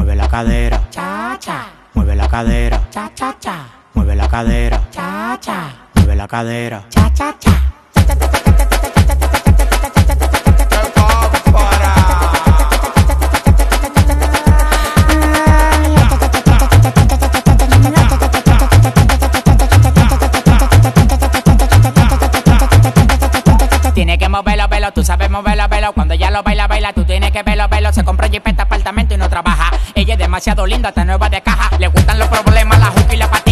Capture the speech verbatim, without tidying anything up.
mueve la cadera, cha cha, mueve la cadera, cha cha cha, mueve la cadera, cha cha, mueve la cadera. cha cha cha. Tienes que moverlo, velo, tú sabes moverlo, velo. Cuando ella lo baila, baila, tú tienes que verlo, velo. Se compra jipeta, apartamento y no trabaja. Ella es demasiado linda, está nueva de caja. Le gustan los problemas, la juca y la patata.